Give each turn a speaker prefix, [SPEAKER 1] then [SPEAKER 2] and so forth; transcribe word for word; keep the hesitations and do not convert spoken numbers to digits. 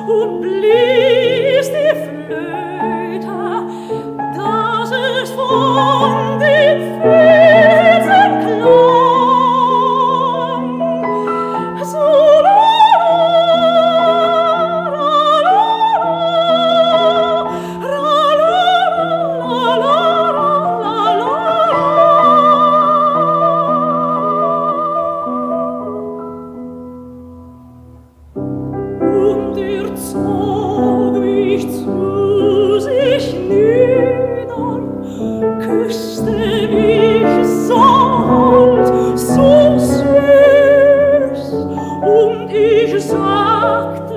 [SPEAKER 1] und blies die Flöte, dass es von den Felsen klang. So la la la la la la und er zog mich zu sich nieder, küsste mich so hold, so süß, und ich sagte